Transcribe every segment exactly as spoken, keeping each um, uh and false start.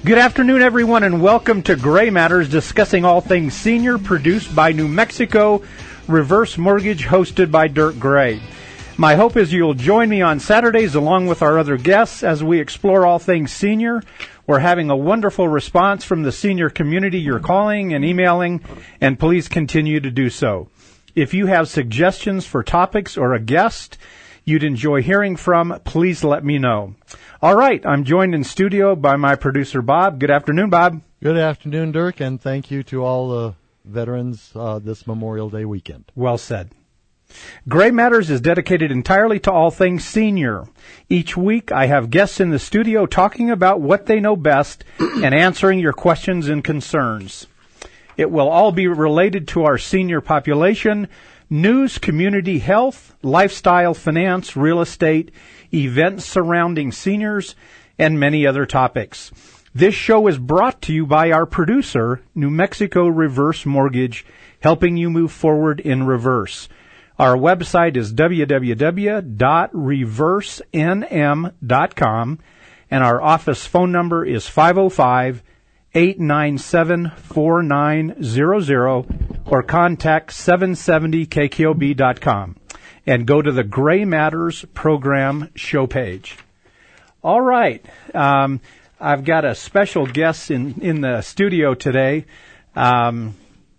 Good afternoon, everyone, and welcome to Gray Matters, discussing all things senior, produced by New Mexico Reverse Mortgage, hosted by Dirk Gray. My hope is you'll join me on Saturdays along with our other guests as we explore all things senior. We're having a wonderful response from the senior community. You're calling and emailing, and please continue to do so. If you have suggestions for topics or a guest you'd enjoy hearing from, please let me know. All right, I'm joined in studio by my producer, Bob. Good afternoon, Bob. Good afternoon, Dirk, and thank you to all the veterans uh, this Memorial Day weekend. Well said. Gray Matters is dedicated entirely to all things senior. Each week, I have guests in the studio talking about what they know best and answering your questions and concerns. It will all be related to our senior population, news, community health, lifestyle, finance, real estate, events surrounding seniors, and many other topics. This show is brought to you by our producer, New Mexico Reverse Mortgage, helping you move forward in reverse. Our website is w w w dot reverse n m dot com, and our office phone number is five oh five, eight nine seven, four nine zero zero, or contact seven seventy k k o b dot com, and go to the Gray Matters program show page. All right. Um, I've got a special guest in, in the studio today. Um,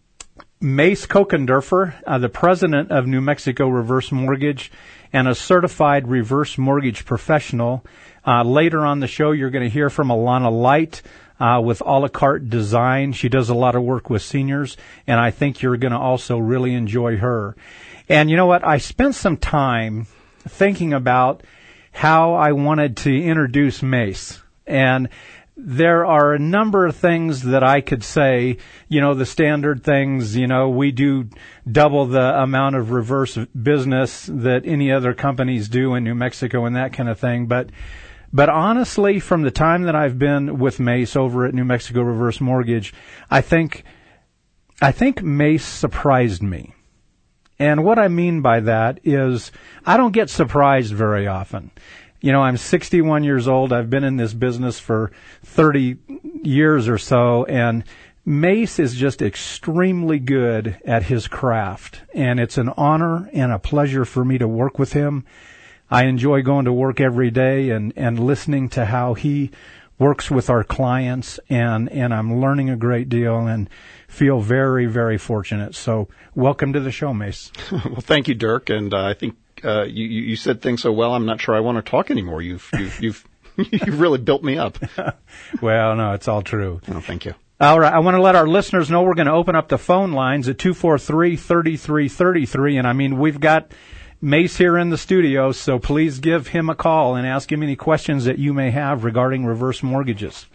Mace Kokendorfer, uh, the president of New Mexico Reverse Mortgage and a certified reverse mortgage professional. Uh, later on the show, you're going to hear from Alana Light uh, with a la carte design. She does a lot of work with seniors, and I think you're going to also really enjoy her. And you know what? I spent some time thinking about how I wanted to introduce Mace. And there are a number of things that I could say, you know, the standard things, you know, we do double the amount of reverse business that any other companies do in New Mexico and that kind of thing. But, but honestly, from the time that I've been with Mace over at New Mexico Reverse Mortgage, I think, I think Mace surprised me. And what I mean by that is I don't get surprised very often. You know, I'm sixty-one years old. I've been in this business for thirty years or so, and Mace is just extremely good at his craft. And it's an honor and a pleasure for me to work with him. I enjoy going to work every day and, and listening to how he works with our clients, and, and I'm learning a great deal and feel very, very fortunate. So welcome to the show, Mace. Well, thank you, Dirk. And uh, I think uh, you, you said things so well, I'm not sure I want to talk anymore. You've, you've, you've, you've really built me up. Well, no, it's all true. Oh, thank you. All right. I want to let our listeners know we're going to open up the phone lines at two four three, three three three three. And I mean, we've got Mace here in the studio, so please give him a call and ask him any questions that you may have regarding reverse mortgages.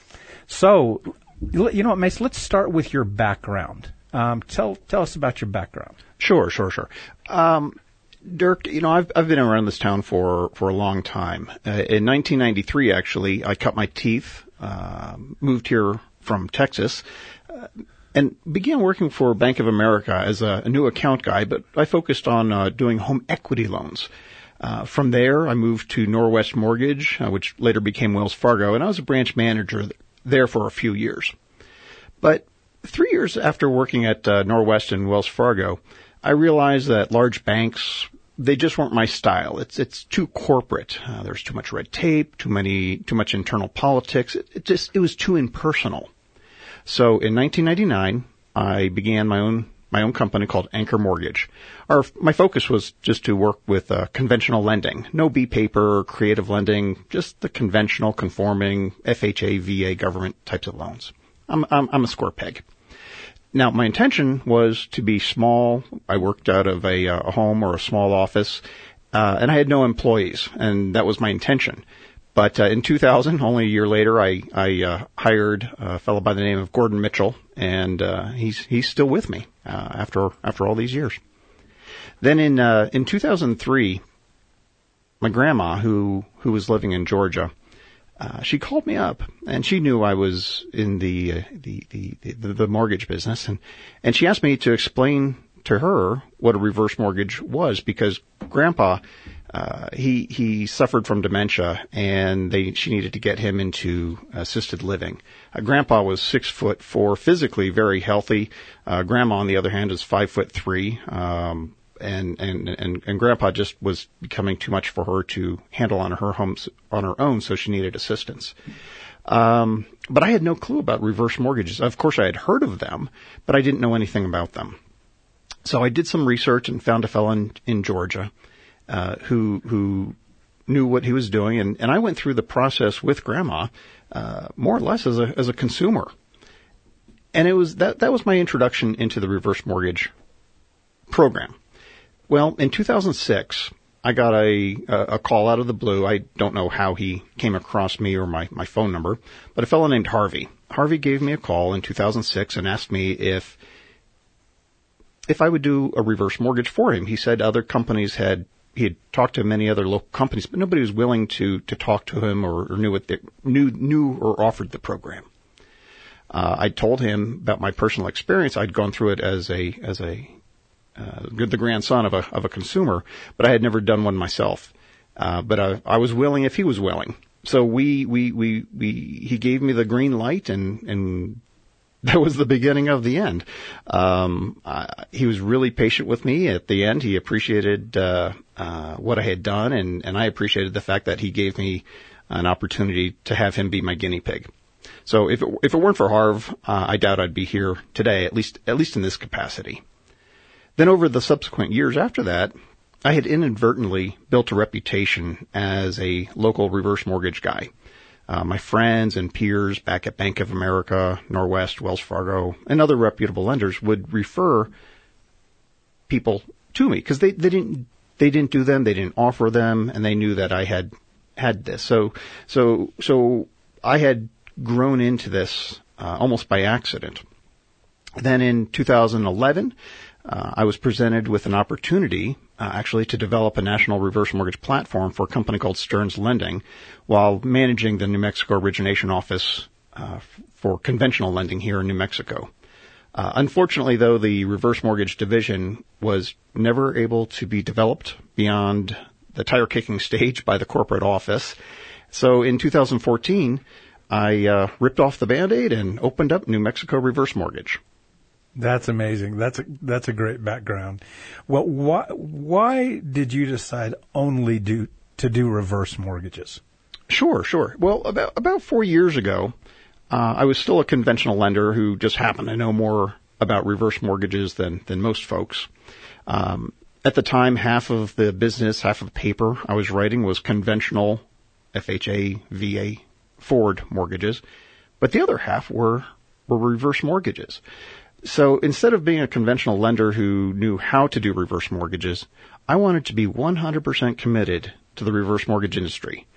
So, you know what, Mace, let's start with your background. Um, tell tell us about your background. Sure, sure, sure. Um, Dirk, you know, I've I've been around this town for, for a long time. Uh, in nineteen ninety-three, actually, I cut my teeth, uh, moved here from Texas, uh, and began working for Bank of America as a, a new account guy, but I focused on uh, doing home equity loans. Uh, from there, I moved to Norwest Mortgage, uh, which later became Wells Fargo, and I was a branch manager th- there for a few years. But three years after working at uh, Norwest and Wells Fargo, I realized that large banks, they just weren't my style. It's it's too corporate. Uh, there's too much red tape, too many, too much internal politics. It, it just it was too impersonal. So in nineteen ninety-nine, I began my own my own company called Anchor Mortgage. Our my focus was just to work with uh, conventional lending, no B paper, creative lending, just the conventional, conforming F H A, V A, government types of loans. I'm I'm, I'm a square peg. Now, my intention was to be small. I worked out of a, a home or a small office, uh, and I had no employees, and that was my intention. But uh, in two thousand, only a year later, I, I uh, hired a fellow by the name of Gordon Mitchell, and uh, he's he's still with me uh, after after all these years. Then in uh, in two thousand three, my grandma, who who was living in Georgia, uh, she called me up, and she knew I was in the uh, the, the the the mortgage business, and and she asked me to explain to her what a reverse mortgage was, because Grandpa, uh, he he suffered from dementia, and they she needed to get him into assisted living. Uh, Grandpa was six foot four, physically very healthy. Uh, Grandma, on the other hand, is five foot three. Um, And, and, and, and Grandpa just was becoming too much for her to handle on her home, on her own, so she needed assistance. Um, but I had no clue about reverse mortgages. Of course, I had heard of them, but I didn't know anything about them. So I did some research and found a fellow in, in Georgia, uh, who, who knew what he was doing. And, and I went through the process with Grandma, uh, more or less as a, as a consumer. And it was, that, that was my introduction into the reverse mortgage program. Well, in two thousand six, I got a, a call out of the blue. I don't know how he came across me or my, my phone number, but a fellow named Harvey. Harvey gave me a call in two thousand six and asked me if, if I would do a reverse mortgage for him. He said other companies had, he had talked to many other local companies, but nobody was willing to, to talk to him or, or knew what they, knew, knew or offered the program. Uh, I told him about my personal experience. I'd gone through it as a, as a, Uh, the grandson of a of a consumer, but I had never done one myself. Uh, but I, I was willing if he was willing. So we we we we he gave me the green light, and and that was the beginning of the end. Um, I, he was really patient with me. At the end, he appreciated uh, uh, what I had done, and and I appreciated the fact that he gave me an opportunity to have him be my guinea pig. So if it, if it weren't for Harv, uh, I doubt I'd be here today, at least at least in this capacity. Then over the subsequent years after that, I had inadvertently built a reputation as a local reverse mortgage guy. Uh, my friends and peers back at Bank of America, Norwest, Wells Fargo, and other reputable lenders would refer people to me because they, they didn't they didn't do them, they didn't offer them, and they knew that I had had this. So so so I had grown into this uh, almost by accident. Then in two thousand eleven. Uh, I was presented with an opportunity, uh, actually, to develop a national reverse mortgage platform for a company called Stearns Lending, while managing the New Mexico origination office uh, f- for conventional lending here in New Mexico. Uh, unfortunately, though, the reverse mortgage division was never able to be developed beyond the tire-kicking stage by the corporate office. So in two thousand fourteen, I uh, ripped off the Band-Aid and opened up New Mexico Reverse Mortgage. That's amazing. That's a, that's a great background. Well, why, why did you decide only do, to do reverse mortgages? Sure, sure. Well, about, about four years ago, uh, I was still a conventional lender who just happened to know more about reverse mortgages than, than most folks. Um, at the time, half of the business, half of the paper I was writing was conventional F H A, V A, forward mortgages, but the other half were, were reverse mortgages. So instead of being a conventional lender who knew how to do reverse mortgages, I wanted to be one hundred percent committed to the reverse mortgage industry.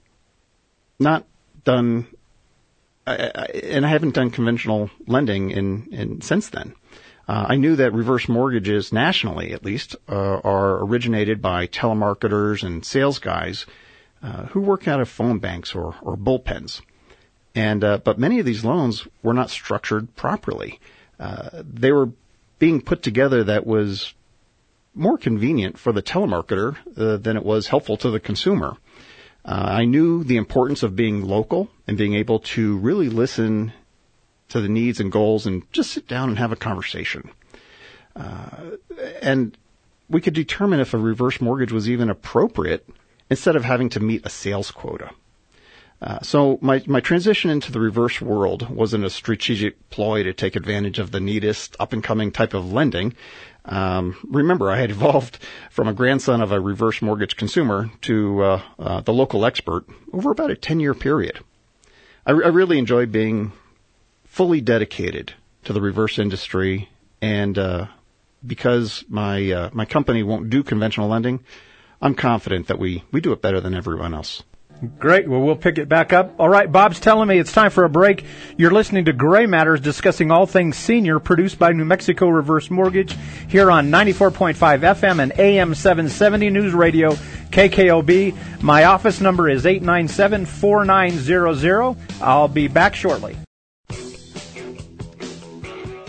Not done, I, I, and I haven't done conventional lending in, in since then. Uh, I knew that reverse mortgages, nationally at least, uh, are originated by telemarketers and sales guys uh, who work out of phone banks or, or bullpens. And uh, but many of these loans were not structured properly. Uh, they were being put together that was more convenient for the telemarketer uh, than it was helpful to the consumer. Uh, I knew the importance of being local and being able to really listen to the needs and goals and just sit down and have a conversation. Uh, and we could determine if a reverse mortgage was even appropriate instead of having to meet a sales quota. Uh, so my, my transition into the reverse world wasn't a strategic ploy to take advantage of the neatest up-and-coming type of lending. Um, remember, I had evolved from a grandson of a reverse mortgage consumer to uh, uh, the local expert over about a ten-year period. I, I really enjoy being fully dedicated to the reverse industry, and uh, because my uh, my company won't do conventional lending, I'm confident that we, we do it better than everyone else. Great. Well, we'll pick it back up. All right, Bob's telling me it's time for a break. You're listening to Gray Matters, discussing all things senior, produced by New Mexico Reverse Mortgage, here on ninety-four point five F M and A M seven seventy News Radio, K K O B. My office number is eight nine seven, four nine zero zero. I'll be back shortly.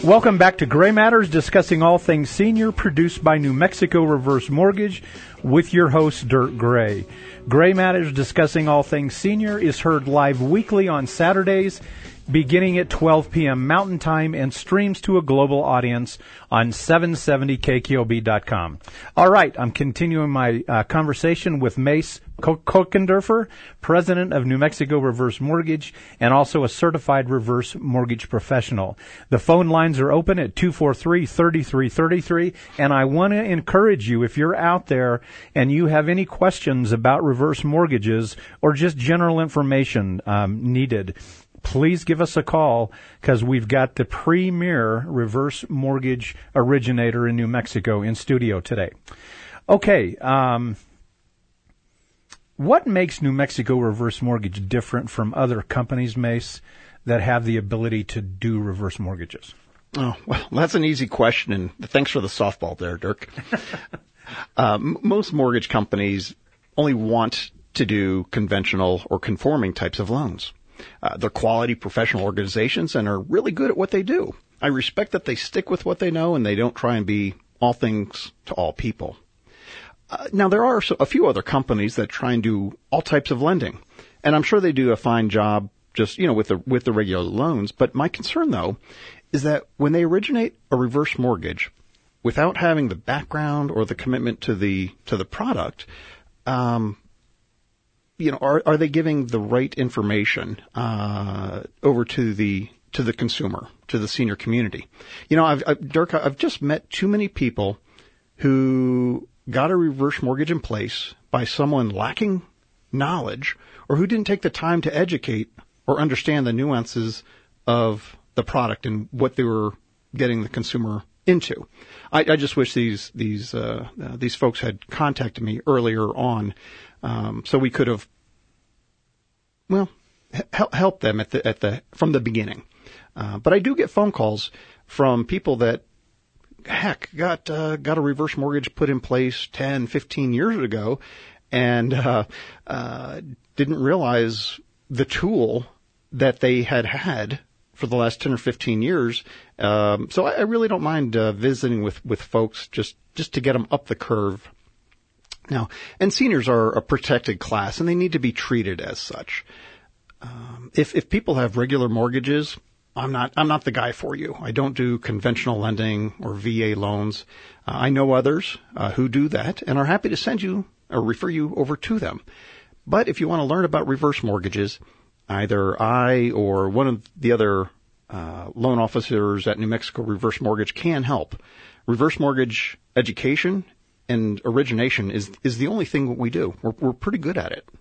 Welcome back to Gray Matters, discussing all things senior, produced by New Mexico Reverse Mortgage, with your host, Dirk Gray. Gray Matters, discussing all things senior, is heard live weekly on Saturdays, beginning at twelve p.m. Mountain Time, and streams to a global audience on seven seventy K K O B dot com. All right, I'm continuing my uh, conversation with Mace Kochenderfer, president of New Mexico Reverse Mortgage, and also a certified reverse mortgage professional. The phone lines are open at two four three, three three three three, and I want to encourage you, if you're out there and you have any questions about reverse mortgages or just general information um, needed, please give us a call, because we've got the premier reverse mortgage originator in New Mexico in studio today. Okay, um, what makes New Mexico Reverse Mortgage different from other companies, Mace, that have the ability to do reverse mortgages? Oh, well, that's an easy question, and thanks for the softball there, Dirk. uh, m- most mortgage companies only want to do conventional or conforming types of loans. Uh, they're quality professional organizations and are really good at what they do. I respect that they stick with what they know and they don't try and be all things to all people. Uh, now, there are a few other companies that try and do all types of lending, and I'm sure they do a fine job just, you know, with the, with the regular loans. But my concern, though, is that when they originate a reverse mortgage without having the background or the commitment to the, to the product, um, you know, are, are they giving the right information, uh, over to the, to the consumer, to the senior community? You know, I've, I've, Dirk, I've just met too many people who got a reverse mortgage in place by someone lacking knowledge or who didn't take the time to educate or understand the nuances of the product and what they were getting the consumer into. I, I just wish these, these, uh, uh, these folks had contacted me earlier on. Um, so we could have, well, help, help them at the, at the, from the beginning. Uh, but I do get phone calls from people that, heck, got, uh, got a reverse mortgage put in place ten, fifteen years ago and, uh, uh, didn't realize the tool that they had had for the last ten or fifteen years. Um, so I, I really don't mind, uh, visiting with, with folks just, just to get them up the curve. Now, and seniors are a protected class, and they need to be treated as such. Um, if if people have regular mortgages, I'm not I'm not the guy for you. I don't do conventional lending or V A loans. Uh, I know others uh, who do that and are happy to send you or refer you over to them. But if you want to learn about reverse mortgages, either I or one of the other uh, loan officers at New Mexico Reverse Mortgage can help. Reverse mortgage education and origination is is the only thing we do. We're we're pretty good at it.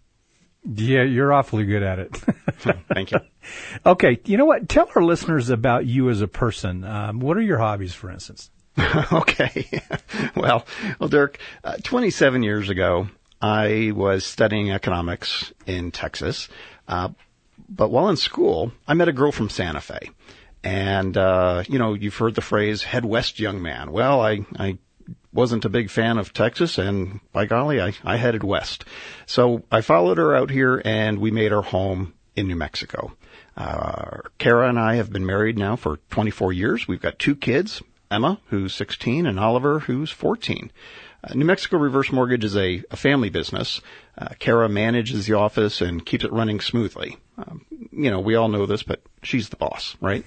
Yeah, you're awfully good at it. Thank you. Okay, you know what? Tell our listeners about you as a person. Um, what are your hobbies, for instance? Okay. well, well, Dirk, uh, twenty-seven years ago, I was studying economics in Texas. Uh, but while in school, I met a girl from Santa Fe. And, uh, you know, you've heard the phrase, head west, young man. Well, I, I wasn't a big fan of Texas, and by golly, I, I headed west. So I followed her out here, and we made our home in New Mexico. Uh, Kara and I have been married now for twenty-four years. We've got two kids, Emma, who's sixteen, and Oliver, who's fourteen. Uh, New Mexico Reverse Mortgage is a, a family business. Uh, Kara manages the office and keeps it running smoothly. Um, you know, we all know this, but she's the boss, right?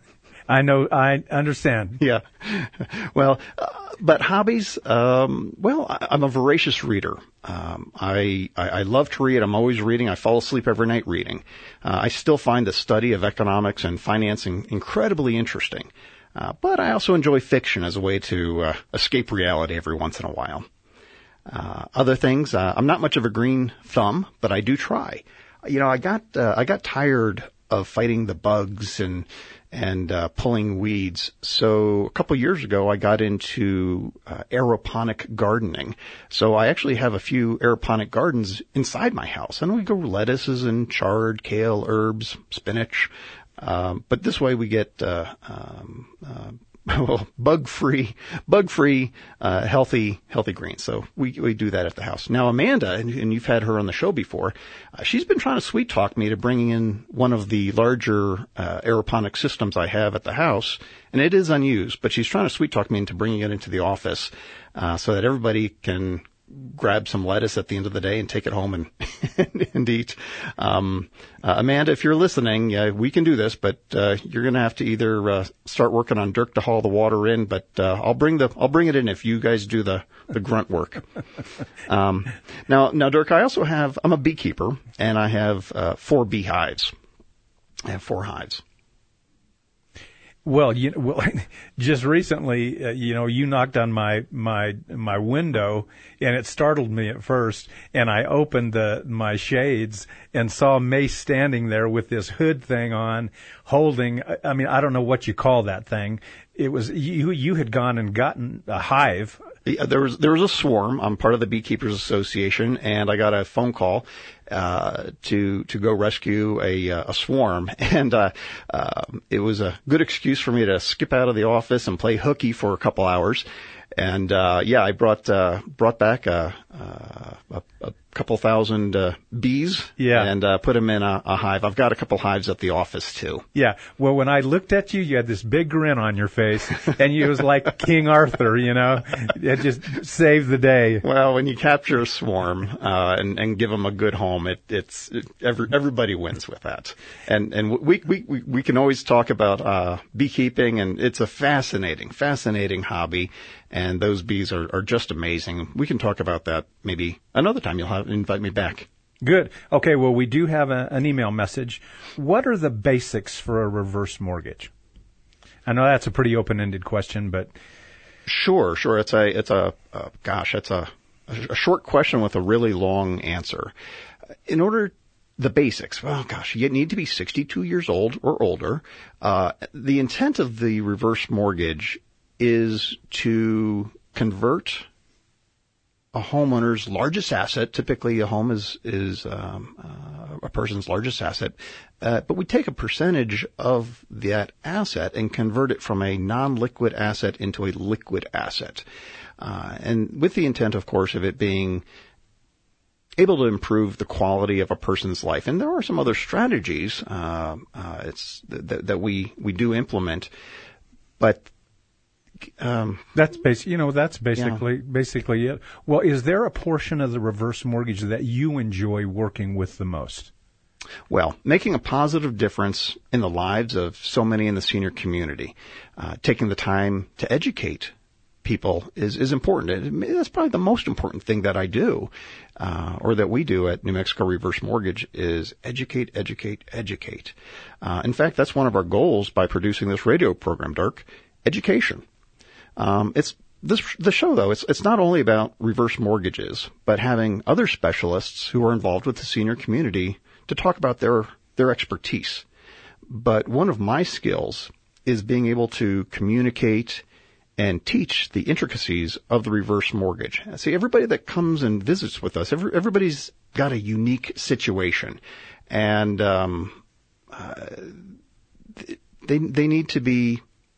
I know, I understand. Yeah. Well, uh, but hobbies, um, well, I, I'm a voracious reader. Um, I, I, I love to read. I'm always reading. I fall asleep every night reading. Uh, I still find the study of economics and financing incredibly interesting. Uh, but I also enjoy fiction as a way to uh, escape reality every once in a while. Uh, other things, uh, I'm not much of a green thumb, but I do try. You know, I got, uh, I got tired of fighting the bugs and, and, uh, pulling weeds. So a couple of years ago, I got into, uh, aeroponic gardening. So I actually have a few aeroponic gardens inside my house, and we grow lettuces and chard, kale, herbs, spinach. Um, but this way we get, uh, um, uh, bug-free, bug-free, uh, healthy, healthy greens. So we we do that at the house. Now Amanda, and, and you've had her on the show before, uh, she's been trying to sweet talk me to bringing in one of the larger uh, aeroponic systems I have at the house, and it is unused, but she's trying to sweet talk me into bringing it into the office uh, so that everybody can grab some lettuce at the end of the day and take it home and, and eat. Um, uh, Amanda, if you're listening, yeah, we can do this, but, uh, you're going to have to either, uh, start working on Dirk to haul the water in, but, uh, I'll bring the, I'll bring it in if you guys do the, the grunt work. Um, now, now, Dirk, I also have, I'm a beekeeper and I have, uh, four beehives. I have four hives. Well, you well, just recently, uh, you know, you knocked on my my my window, and it startled me at first. And I opened the my shades and saw Mace standing there with this hood thing on, holding. I mean, I don't know what you call that thing. It was you. You had gone and gotten a hive. Yeah, there was there was a swarm. I'm part of the Beekeepers Association, and I got a phone call uh to to go rescue a uh, a swarm, and uh, uh it was a good excuse for me to skip out of the office and play hooky for a couple hours. And uh yeah, I brought uh brought back a a, a couple thousand uh, bees, yeah, and uh, put them in a, a hive. I've got a couple hives at the office too. Yeah. Well, when I looked at you, you had this big grin on your face, and you was like King Arthur, you know. It just saved the day. Well, when you capture a swarm uh, and and give them a good home, it it's it, every, everybody wins with that. And and we we we, we can always talk about uh, beekeeping, and it's a fascinating, fascinating hobby. And those bees are, are just amazing. We can talk about that maybe another time. You'll have invite me back. Good. Okay, well, we do have a, an email message. What are the basics for a reverse mortgage? I know that's a pretty open-ended question, but... Sure, sure. It's a, it's a, uh, gosh, it's a, a short question with a really long answer. In order, the basics, well, gosh, you need to be sixty-two years old or older. Uh, the intent of the reverse mortgage is to convert a homeowner's largest asset. Typically, a home is is um, uh, a person's largest asset, uh, but we take a percentage of that asset and convert it from a non-liquid asset into a liquid asset, uh, and with the intent, of course, of it being able to improve the quality of a person's life. And there are some other strategies uh, uh, it's th- that we we do implement, but Um, that's basic, you know, that's basically, yeah. basically it. Well, is there a portion of the reverse mortgage that you enjoy working with the most? Well, making a positive difference in the lives of so many in the senior community, uh, taking the time to educate people is, is important. That's probably the most important thing that I do, uh, or that we do at New Mexico Reverse Mortgage is educate, educate, educate. Uh, in fact, that's one of our goals by producing this radio program, Dirk, education. Um, it's this, the show though, it's, it's not only about reverse mortgages, but having other specialists who are involved with the senior community to talk about their, their expertise. But one of my skills is being able to communicate and teach the intricacies of the reverse mortgage. See, everybody that comes and visits with us, every, everybody's got a unique situation, and, um, uh, they, they need to be,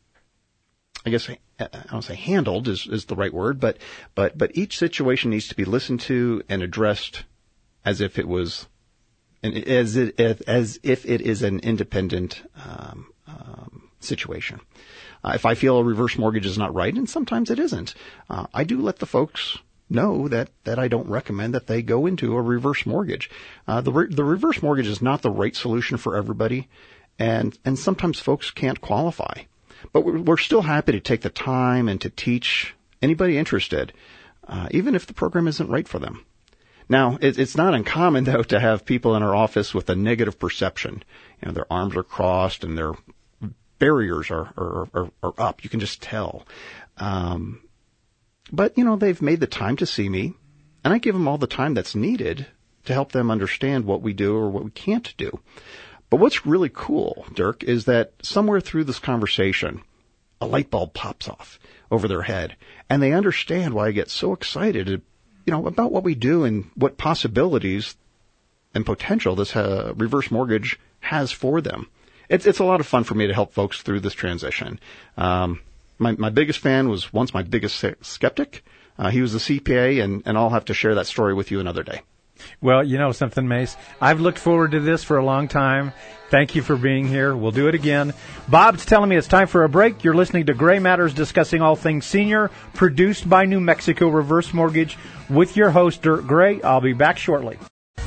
I guess, I don't say handled is, is the right word, but, but, but each situation needs to be listened to and addressed as if it was, as it, as if it is an independent, um, um, situation. Uh, if I feel a reverse mortgage is not right, and sometimes it isn't, uh, I do let the folks know that, that I don't recommend that they go into a reverse mortgage. Uh, the, re- the reverse mortgage is not the right solution for everybody, and, and sometimes folks can't qualify. But we're still happy to take the time and to teach anybody interested, uh, even if the program isn't right for them. Now, it, it's not uncommon, though, to have people in our office with a negative perception. You know, their arms are crossed and their barriers are, are, are, are up. You can just tell. Um, but, you know, they've made the time to see me, and I give them all the time that's needed to help them understand what we do or what we can't do. But what's really cool, Dirk, is that somewhere through this conversation, a light bulb pops off over their head, and they understand why I get so excited, you know, about what we do and what possibilities and potential this uh, reverse mortgage has for them. It's it's a lot of fun for me to help folks through this transition. Um, my, my biggest fan was once my biggest skeptic. Uh, he was a C P A, and, and I'll have to share that story with you another day. Well, you know something, Mace? I've looked forward to this for a long time. Thank you for being here. We'll do it again. Bob's telling me it's time for a break. You're listening to Gray Matters, discussing all things senior, produced by New Mexico Reverse Mortgage with your host, Dirk Gray. I'll be back shortly.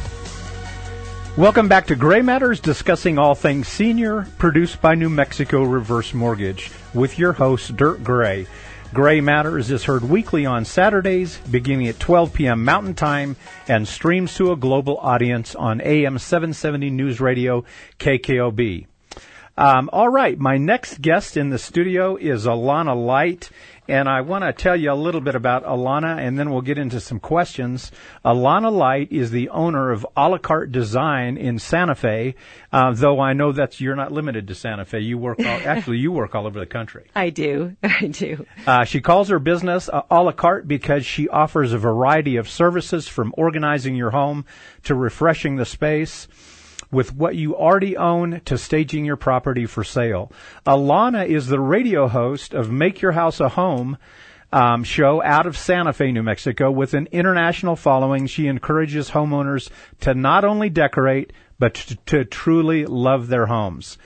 Welcome back to Gray Matters, discussing all things senior, produced by New Mexico Reverse Mortgage with your host, Dirk Gray. Gray Matters is heard weekly on Saturdays, beginning at twelve p.m. Mountain Time, and streams to a global audience on A M seven seventy News Radio, K K O B. Um, all right, my next guest in the studio is Alana Light, and I want to tell you a little bit about Alana, and then we'll get into some questions. Alana Light is the owner of A La Carte Design in Santa Fe, uh, though I know that you're not limited to Santa Fe. You work all, actually, you work all over the country. I do. I do. Uh, she calls her business uh, A La Carte because she offers a variety of services, from organizing your home to refreshing the space with what you already own to staging your property for sale. Alana is the radio host of Make Your House a Home um, show out of Santa Fe, New Mexico. With an international following, she encourages homeowners to not only decorate, but to, to truly love their homes.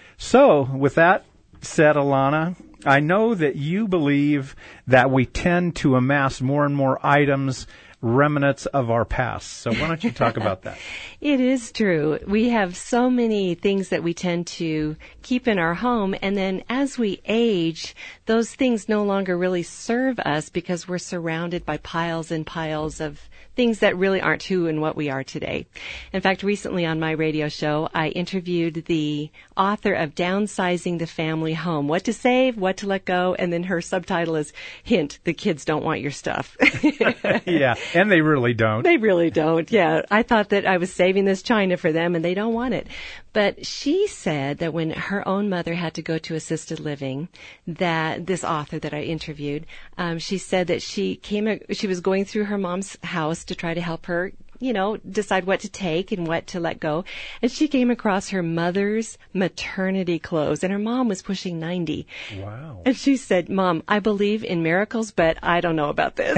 So, with that said, Alana, I know that you believe that we tend to amass more and more items, remnants of our past. So why don't you talk about that? It is true. We have so many things that we tend to keep in our home, and then as we age, those things no longer really serve us because we're surrounded by piles and piles of things that really aren't who and what we are today. In fact, recently on my radio show, I interviewed the author of Downsizing the Family Home, What to Save, What to Let Go, and then her subtitle is, Hint, the kids don't want your stuff. Yeah, and they really don't. They really don't, yeah. I thought that I was saving this china for them, and they don't want it. But she said that when her own mother had to go to assisted living, that this author that I interviewed, um, she said that she came, she was going through her mom's house to try to help her, you know, decide what to take and what to let go. And she came across her mother's maternity clothes, and her mom was pushing ninety. Wow. And she said, Mom, I believe in miracles, but I don't know about this.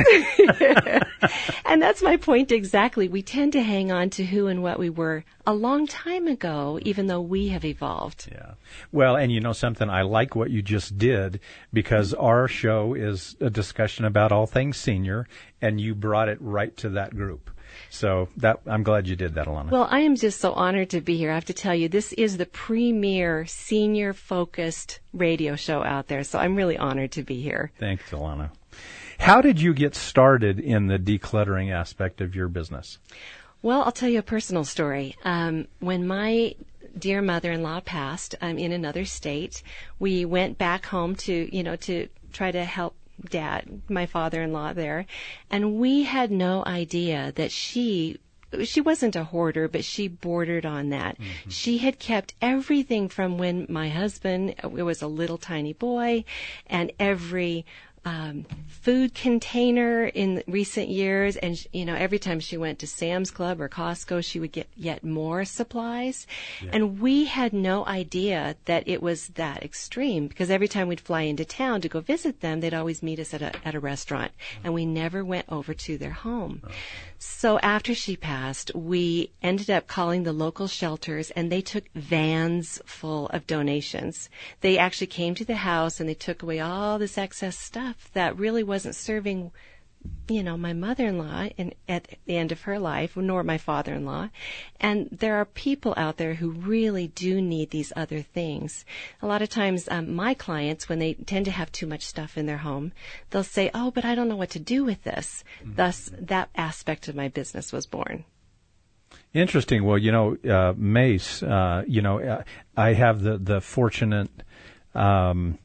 And that's my point exactly. We tend to hang on to who and what we were a long time ago, even though we have evolved. Yeah. Well, and you know something, I like what you just did, because our show is a discussion about all things senior, and you brought it right to that group. So that I'm glad you did that, Alana. Well, I am just so honored to be here. I have to tell you, this is the premier senior-focused radio show out there, so I'm really honored to be here. Thanks, Alana. How did you get started in the decluttering aspect of your business? Well, I'll tell you a personal story. Um, when my dear mother-in-law passed um, in another state, we went back home to, you know, to try to help Dad, my father-in-law there, and we had no idea that she she wasn't a hoarder, but she bordered on that. Mm-hmm. She had kept everything from when my husband was a little tiny boy, and every Um, food container in recent years, and you know, every time she went to Sam's Club or Costco, she would get yet more supplies. Yeah. And we had no idea that it was that extreme, because every time we'd fly into town to go visit them, they'd always meet us at a at a restaurant, and we never went over to their home. Oh. So after she passed, we ended up calling the local shelters, and they took vans full of donations. They actually came to the house, and they took away all this excess stuff that really wasn't serving, you know, my mother-in-law in, at the end of her life, nor my father-in-law. And there are people out there who really do need these other things. A lot of times, um, my clients, when they tend to have too much stuff in their home, they'll say, oh, but I don't know what to do with this. Mm-hmm. Thus, that aspect of my business was born. Interesting. Well, you know, uh, Mace, uh, you know, uh, I have the, the fortunate, um,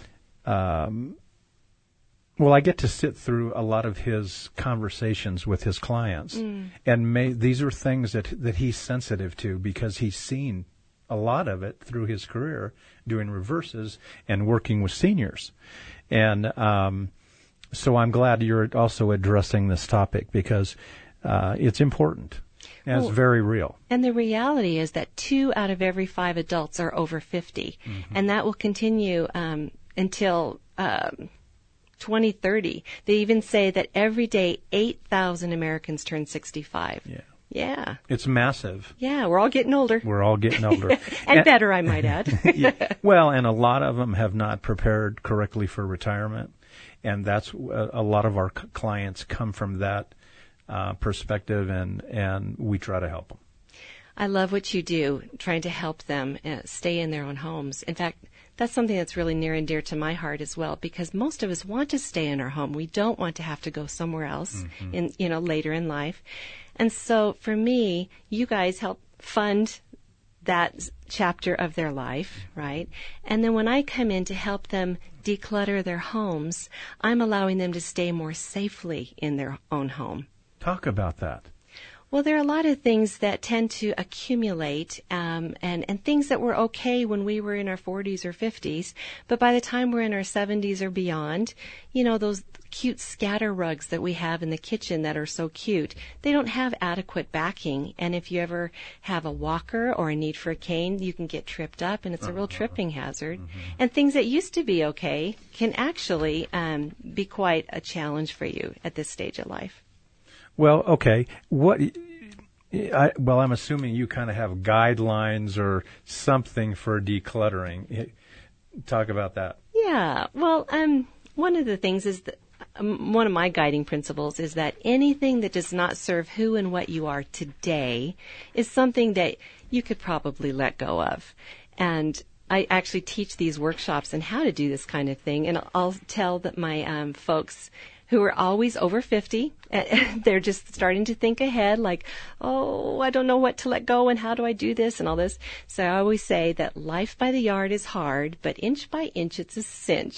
um, Well, I get to sit through a lot of his conversations with his clients, mm. and may, these are things that that he's sensitive to, because he's seen a lot of it through his career doing reverses and working with seniors. And um, so I'm glad you're also addressing this topic, because uh, it's important and well, it's very real. And the reality is that two out of every five adults are over fifty, mm-hmm. and that will continue um, until um, twenty thirty. They even say that every day eight thousand Americans turn sixty-five. Yeah. Yeah. It's massive. Yeah, we're all getting older. We're all getting older. and, and better, I might add. Yeah. Well, and a lot of them have not prepared correctly for retirement. And that's uh, a lot of our c- clients come from that uh, perspective, and, and we try to help them. I love what you do, trying to help them uh, stay in their own homes. In fact, that's something that's really near and dear to my heart as well, because most of us want to stay in our home. We don't want to have to go somewhere else mm-hmm. in, you know, later in life. And so for me, you guys help fund that chapter of their life, right? And then when I come in to help them declutter their homes, I'm allowing them to stay more safely in their own home. Talk about that. Well, there are a lot of things that tend to accumulate, um, and, and things that were okay when we were in our forties or fifties, but by the time we're in our seventies or beyond, you know, those cute scatter rugs that we have in the kitchen that are so cute, they don't have adequate backing, and if you ever have a walker or a need for a cane, you can get tripped up, and it's a real tripping hazard. Mm-hmm. And things that used to be okay can actually um, be quite a challenge for you at this stage of life. Well, okay. What? I, well, I'm assuming you kind of have guidelines or something for decluttering. Talk about that. Yeah. Well, um, one of the things is that um, one of my guiding principles is that anything that does not serve who and what you are today is something that you could probably let go of. And I actually teach these workshops on how to do this kind of thing, and I'll tell that my um, folks who are always over fifty, they're just starting to think ahead, like, oh, I don't know what to let go and how do I do this and all this. So I always say that life by the yard is hard, but inch by inch it's a cinch.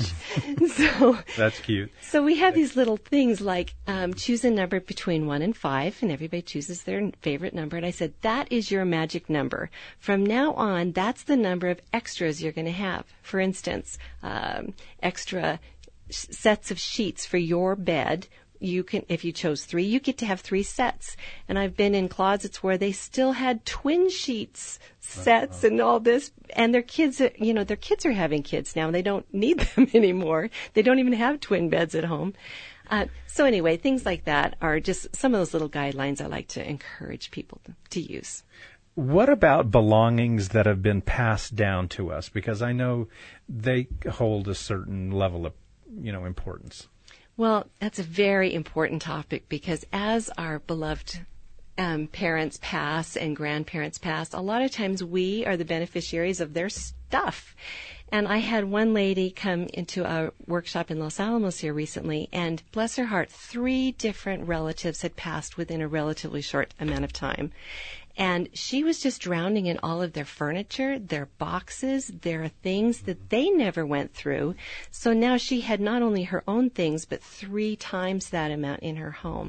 So that's cute. So we have these little things like um, choose a number between one and five, and everybody chooses their favorite number. And I said, that is your magic number. From now on, that's the number of extras you're going to have. For instance, um, extra sets of sheets for your bed. You can, if you chose three, you get to have three sets. And I've been in closets where they still had twin sheets sets uh-huh. and all this, and their kids, you know, their kids are having kids now, and they don't need them anymore. They don't even have twin beds at home. Uh, so anyway, things like that are just some of those little guidelines I like to encourage people to, to use. What about belongings that have been passed down to us? Because I know they hold a certain level of you know, importance. Well, that's a very important topic, because as our beloved um, parents pass and grandparents pass, a lot of times we are the beneficiaries of their stuff. And I had one lady come into a workshop in Los Alamos here recently, and bless her heart, three different relatives had passed within a relatively short amount of time. And she was just drowning in all of their furniture, their boxes, their things that they never went through. So now she had not only her own things, but three times that amount in her home.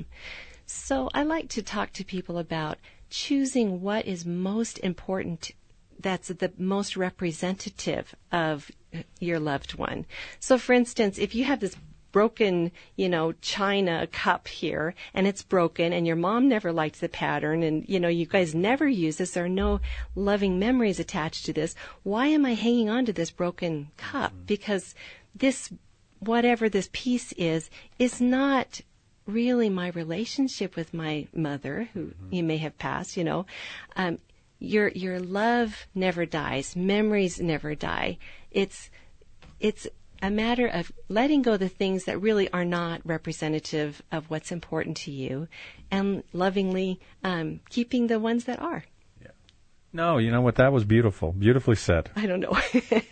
So I like to talk to people about choosing what is most important, that's the most representative of your loved one. So for instance, if you have this broken, you know, china cup here, and it's broken, and your mom never liked the pattern, and, you know, you guys never use this, there are no loving memories attached to this, why am I hanging on to this broken cup? Because this, whatever this piece is, is not really my relationship with my mother, who mm-hmm. you may have passed, you know. Um, your, your love never dies. Memories never die. It's, it's, a matter of letting go of the things that really are not representative of what's important to you, and lovingly um, keeping the ones that are. Yeah. No, you know what? That was beautiful. Beautifully said. I don't know.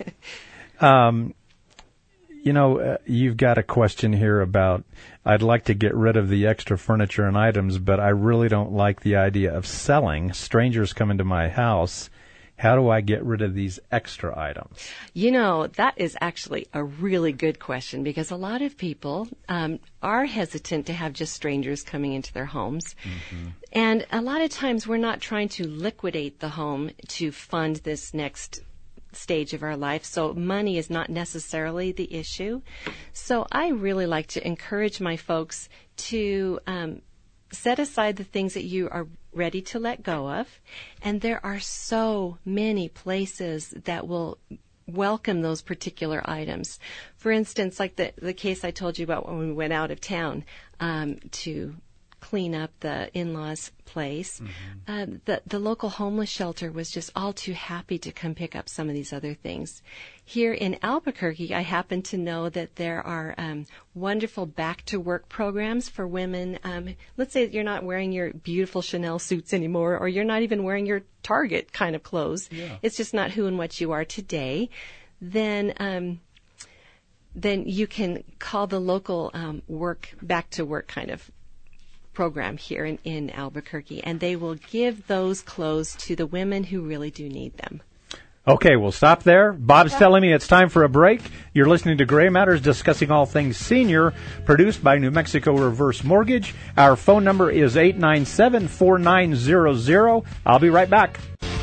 um, you know, uh, you've got a question here about, I'd like to get rid of the extra furniture and items, but I really don't like the idea of selling. Strangers come into my house. How do I get rid of these extra items? You know, that is actually a really good question, because a lot of people um, are hesitant to have just strangers coming into their homes. Mm-hmm. And a lot of times we're not trying to liquidate the home to fund this next stage of our life, so money is not necessarily the issue. So I really like to encourage my folks to um, set aside the things that you are ready to let go of. And there are so many places that will welcome those particular items. For instance, like the the case I told you about when we went out of town um, to clean up the in-laws' place, mm-hmm. uh, the the local homeless shelter was just all too happy to come pick up some of these other things. Here in Albuquerque, I happen to know that there are um, wonderful back-to-work programs for women. Um, let's say that you're not wearing your beautiful Chanel suits anymore, or you're not even wearing your Target kind of clothes. Yeah. It's just not who and what you are today. Then um, then you can call the local um, work back-to-work kind of program here in, in Albuquerque, and they will give those clothes to the women who really do need them. Okay, we'll stop there. Bob's telling me it's time for a break. You're listening to Gray Matters, discussing all things senior, produced by New Mexico Reverse Mortgage. Our phone number is eight nine seven, four nine zero zero. I'll be right back.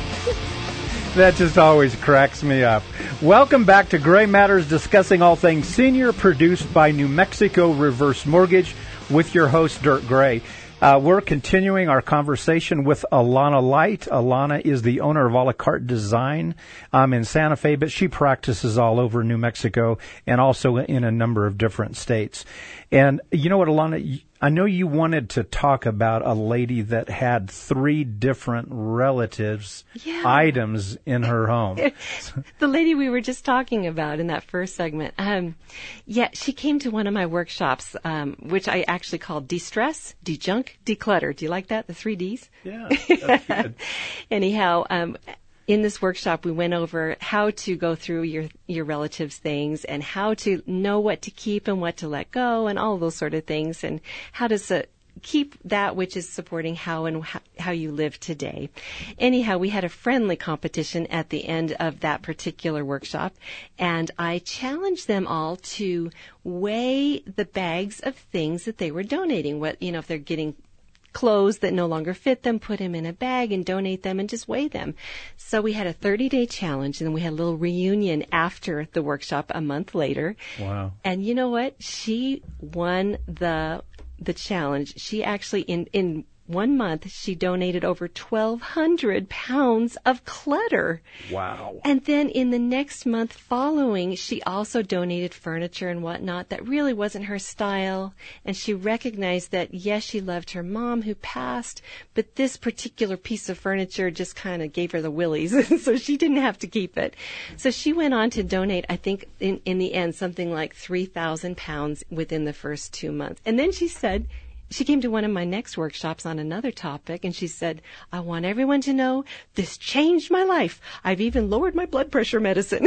That just always cracks me up. Welcome back to Gray Matters, discussing all things senior, produced by New Mexico Reverse Mortgage, with your host, Dirk Gray. Uh, we're continuing our conversation with Alana Light. Alana is the owner of A La Carte Design um, in Santa Fe, but she practices all over New Mexico and also in a number of different states. And you know what, Alana, I know you wanted to talk about a lady that had three different relatives' yeah. items in her home. The lady we were just talking about in that first segment. Um, yeah, she came to one of my workshops, um, which I actually called De-Stress, De-Junk, Declutter. Do you like that? The three Ds? Yeah, that's good. Anyhow, um, in this workshop, we went over how to go through your your relatives' things and how to know what to keep and what to let go and all those sort of things, and how to su- keep that which is supporting how and how, how you live today. Anyhow, we had a friendly competition at the end of that particular workshop, and I challenged them all to weigh the bags of things that they were donating. What, you know, if they're getting clothes that no longer fit them, put them in a bag and donate them and just weigh them. So we had a thirty-day challenge, and then we had a little reunion after the workshop a month later. Wow. And you know what? She won the the challenge. She actually, in, in one month, she donated over twelve hundred pounds of clutter. Wow. And then in the next month following, she also donated furniture and whatnot that really wasn't her style. And she recognized that, yes, she loved her mom who passed, but this particular piece of furniture just kind of gave her the willies. So she didn't have to keep it. So she went on to donate, I think, in, in the end, something like three thousand pounds within the first two months. And then she said, she came to one of my next workshops on another topic, and she said, I want everyone to know this changed my life. I've even lowered my blood pressure medicine.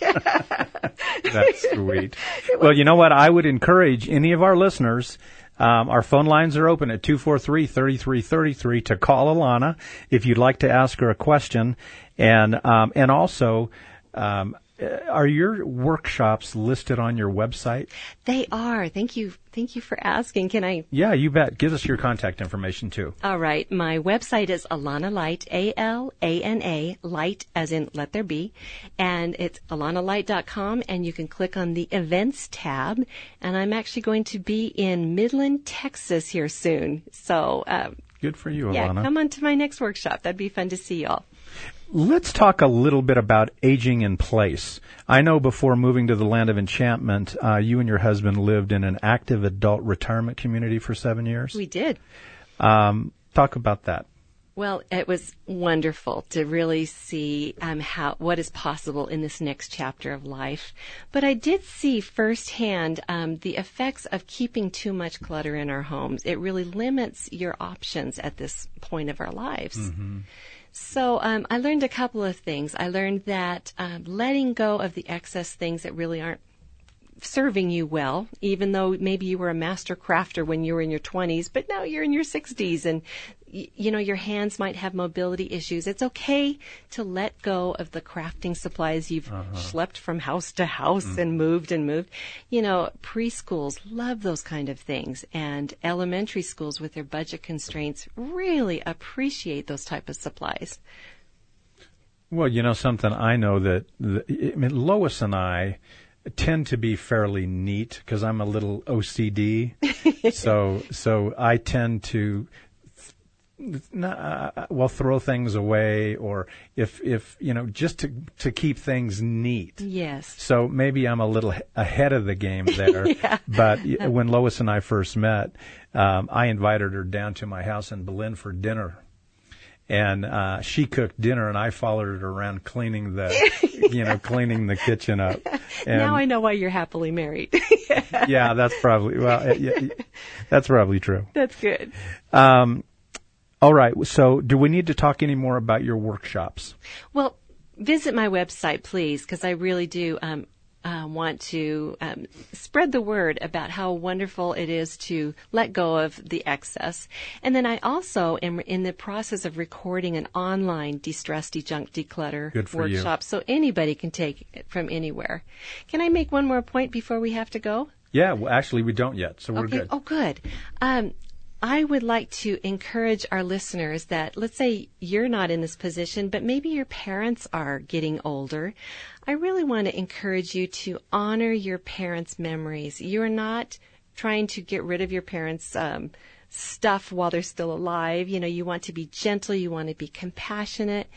That's sweet. Well, you know what? I would encourage any of our listeners, um, our phone lines are open at two four three, three three three three to call Alana if you'd like to ask her a question. And, um, and also, um, are your workshops listed on your website? They are. Thank you. Thank you for asking. Can I? Yeah, you bet. Give us your contact information, too. All right. My website is Alana Light, A L A N A, Light as in let there be. And it's alana light dot com, and you can click on the events tab. And I'm actually going to be in Midland, Texas here soon. So, um, good for you, yeah, Alana. Come on to my next workshop. That'd be fun to see y'all. Let's talk a little bit about aging in place. I know before moving to the Land of Enchantment, uh, you and your husband lived in an active adult retirement community for seven years. We did. Um, talk about that. Well, it was wonderful to really see um, how what is possible in this next chapter of life. But I did see firsthand um, the effects of keeping too much clutter in our homes. It really limits your options at this point of our lives. Mm-hmm. So um, I learned a couple of things. I learned that um, letting go of the excess things that really aren't serving you well, even though maybe you were a master crafter when you were in your twenties, but now you're in your sixties and, y- you know, your hands might have mobility issues. It's okay to let go of the crafting supplies you've uh-huh. schlepped from house to house mm. and moved and moved. You know, preschools love those kind of things, and elementary schools with their budget constraints really appreciate those type of supplies. Well, you know, something I know that, the, I mean, Lois and I tend to be fairly neat because I'm a little O C D. so so I tend to th- uh, well, throw things away, or if, if, you know, just to, to keep things neat. Yes. So maybe I'm a little ahead of the game there. Yeah. But when Lois and I first met, um, I invited her down to my house in Berlin for dinner. And uh, she cooked dinner, and I followed her around cleaning the, you know, cleaning the kitchen up. And now I know why you're happily married. Yeah, that's probably well, yeah, that's probably true. That's good. Um, all right. So, do we need to talk any more about your workshops? Well, visit my website, please, because I really do. Um, Uh, want to um, spread the word about how wonderful it is to let go of the excess. And then I also am in the process of recording an online de-stress, de-junk, declutter Good for you. workshop so anybody can take it from anywhere. Can I make one more point before we have to go? Yeah, well, actually, we don't yet, so we're okay. good. Oh, good. Um, I would like to encourage our listeners that, let's say you're not in this position, but maybe your parents are getting older. I really want to encourage you to honor your parents' memories. You're not trying to get rid of your parents' um, stuff while they're still alive. You know, you want to be gentle, you want to be compassionate,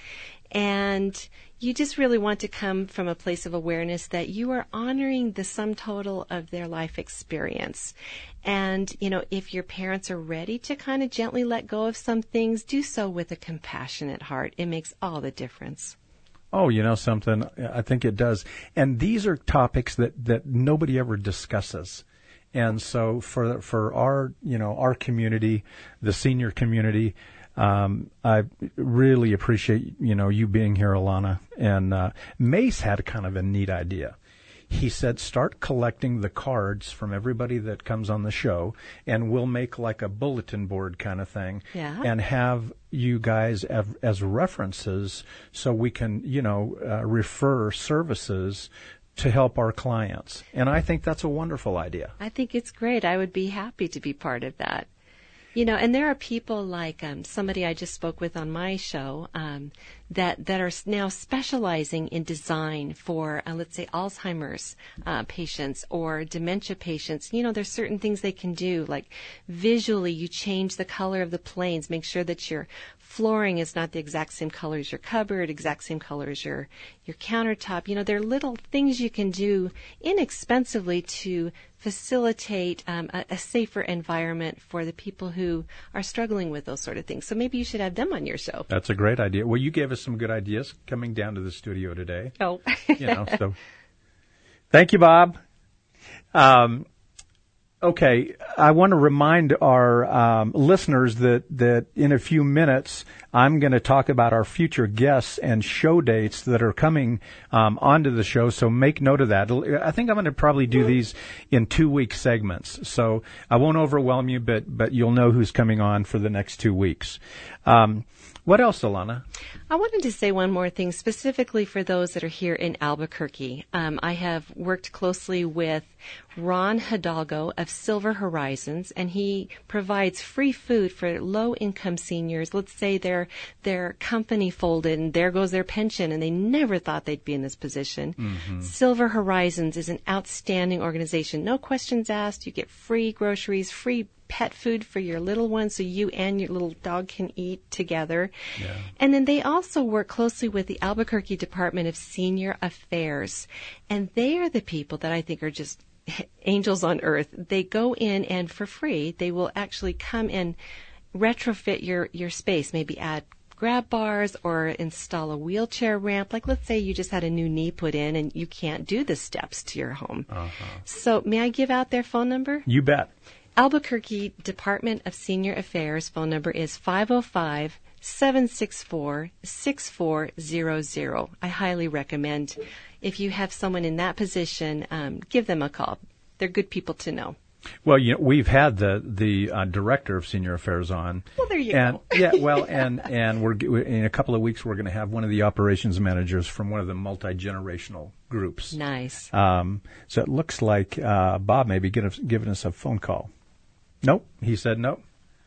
and you just really want to come from a place of awareness that you are honoring the sum total of their life experience. And, you know, if your parents are ready to kind of gently let go of some things, do so with a compassionate heart. It makes all the difference. Oh, you know something? I think it does. And these are topics that, that nobody ever discusses. And so for for our, you know, our community, the senior community, um, I really appreciate, you know, you being here, Alana. And uh, Mace had a kind of a neat idea. He said, start collecting the cards from everybody that comes on the show, and we'll make like a bulletin board kind of thing, yeah. and have you guys as, as references so we can, you know, uh, refer services to help our clients. And I think that's a wonderful idea. I think it's great. I would be happy to be part of that. You know, and there are people like um, somebody I just spoke with on my show um, that that are now specializing in design for, uh, let's say, Alzheimer's uh, patients or dementia patients. You know, there's certain things they can do, like visually you change the color of the planes, make sure that your flooring is not the exact same color as your cupboard, exact same color as your, your countertop. You know, there are little things you can do inexpensively to facilitate um, a, a safer environment for the people who are struggling with those sort of things. So maybe you should have them on your show. That's a great idea. Well, you gave us some good ideas coming down to the studio today. Oh. you know, so thank you, Bob. Um, Okay, I want to remind our um, listeners that, that in a few minutes I'm going to talk about our future guests and show dates that are coming um, onto the show, so make note of that. I think I'm going to probably do these in two-week segments, so I won't overwhelm you, but, but you'll know who's coming on for the next two weeks. Um, what else, Alana? I wanted to say one more thing specifically for those that are here in Albuquerque. Um, I have worked closely with Ron Hidalgo of Silver Horizons, and he provides free food for low-income seniors. Let's say their their company folded and there goes their pension, and they never thought they'd be in this position. Mm-hmm. Silver Horizons is an outstanding organization. No questions asked. You get free groceries, free pet food for your little one so you and your little dog can eat together. Yeah. And then they also work closely with the Albuquerque Department of Senior Affairs. And they are the people that I think are just angels on earth. They go in and for free, they will actually come and retrofit your, your space, maybe add grab bars or install a wheelchair ramp. Like let's say you just had a new knee put in and you can't do the steps to your home. Uh-huh. So may I give out their phone number? You bet. Albuquerque Department of Senior Affairs phone number is five oh five, seven six four, six four zero zero. I highly recommend if you have someone in that position, um, give them a call. They're good people to know. Well, you know, we've had the the uh, director of senior affairs on. Well, there you and, go. yeah, well, and and we're in a couple of weeks we're going to have one of the operations managers from one of the multi-generational groups. Nice. Um, so it looks like uh, Bob may be giving us, giving us a phone call. Nope, he said no.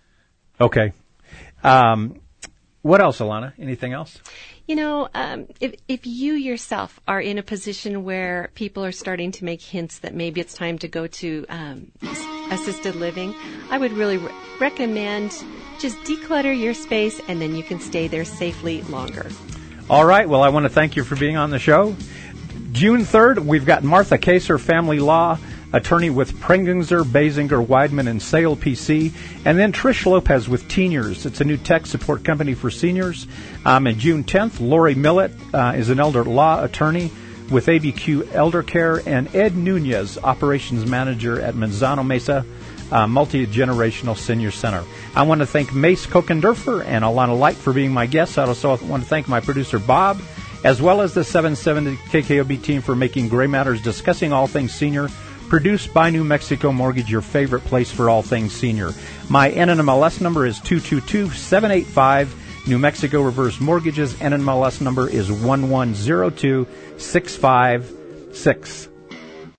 Okay. Um, what else, Alana? Anything else? You know, um, if if you yourself are in a position where people are starting to make hints that maybe it's time to go to um, assisted living, I would really re- recommend just declutter your space, and then you can stay there safely longer. All right. Well, I want to thank you for being on the show. June third, we've got Martha Kaser, family law attorney with Prengenzer, Basinger, Weidman, and Sale P C. And then Trish Lopez with Teeniers. It's a new tech support company for seniors. Um, and June tenth, Lori Millett uh, is an elder law attorney with A B Q Elder Care. And Ed Nunez, operations manager at Manzano Mesa uh, Multi-Generational Senior Center. I want to thank Mace Kokendorfer and Alana Light for being my guests. I also want to thank my producer, Bob, as well as the seven seventy K K O B team for making Gray Matters, discussing all things senior, produced by New Mexico Mortgage, your favorite place for all things senior. My N M L S number is two two two, seven eight five. New Mexico Reverse Mortgage's N M L S number is one one zero two, six five six.